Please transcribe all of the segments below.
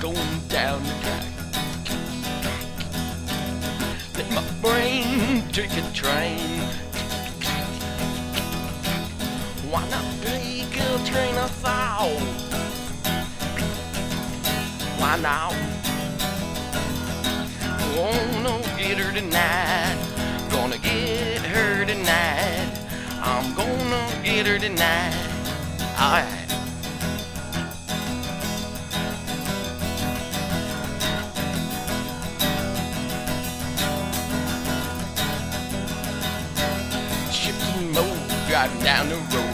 going down the track. Let my brain take a train. Why not take a train of thought? Why not? Gonna get her tonight. Gonna get her tonight. I'm gonna get her tonight. Alright. Shifting mode, driving down the road.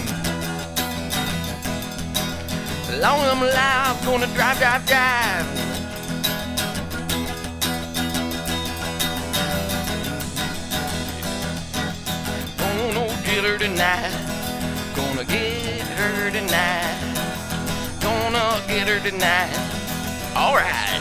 Long as I'm alive, gonna drive, drive, drive. Gonna get her tonight. Gonna get her tonight. Gonna get her tonight. Alright.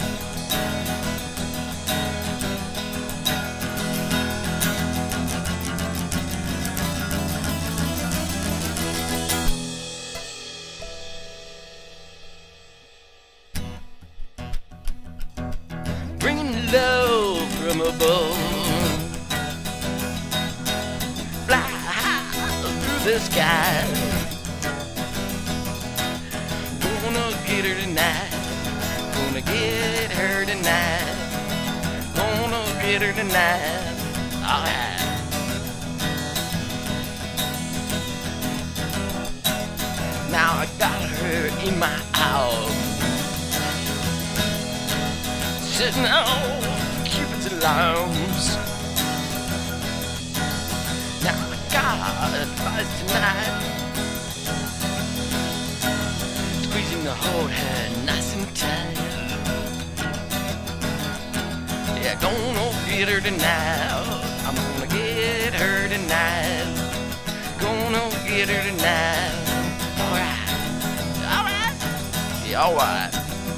Bringing love from above. Fly high through the sky. Gonna get her tonight. Gonna get her tonight. Gonna get her tonight. Alright. Now I got her in my arms. Sitting on Cupid's alarms. Now I got advice tonight. Squeezing the hold her nice and tight. Yeah, gonna get her tonight. I'm gonna get her tonight. Gonna get her tonight. Alright. Alright. Yeah, alright.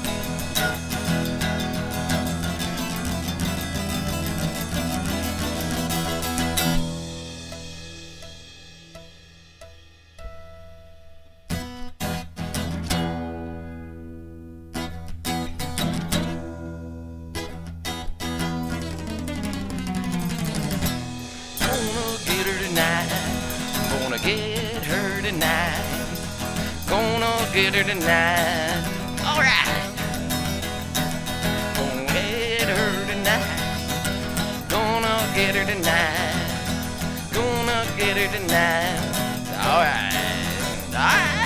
Gonna get her tonight. Gonna get her tonight. Alright. Gonna get her tonight. Gonna get her tonight. Gonna get her tonight. Alright. Alright.